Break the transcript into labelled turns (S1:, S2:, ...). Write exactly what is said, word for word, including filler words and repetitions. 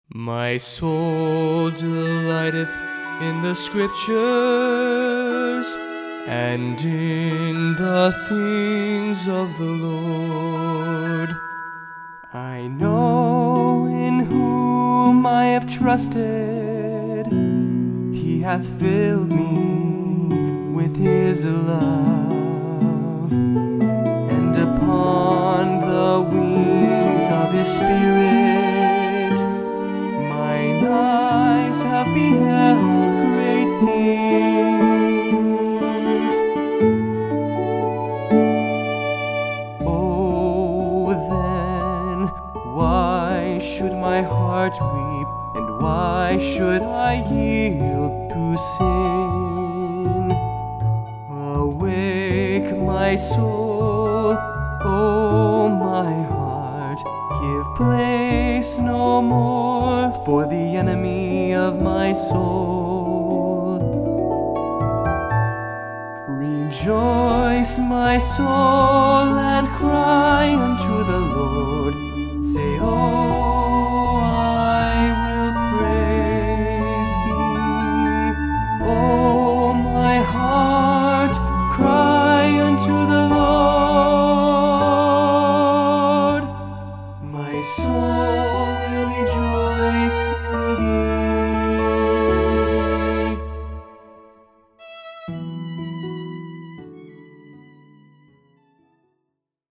S1: My soul delighteth in the Scriptures, and in the things of the Lord. I know in whom I have trusted. He hath filled me with his love, and upon the wings of his Spirit mine eyes have beheld great things. Oh, then why should my heart weep, and why should I yield to sin? Awake, my soul, oh my heart, give place no more for the enemy of my soul. Rejoice, my soul, and cry unto the Lord. Say, oh,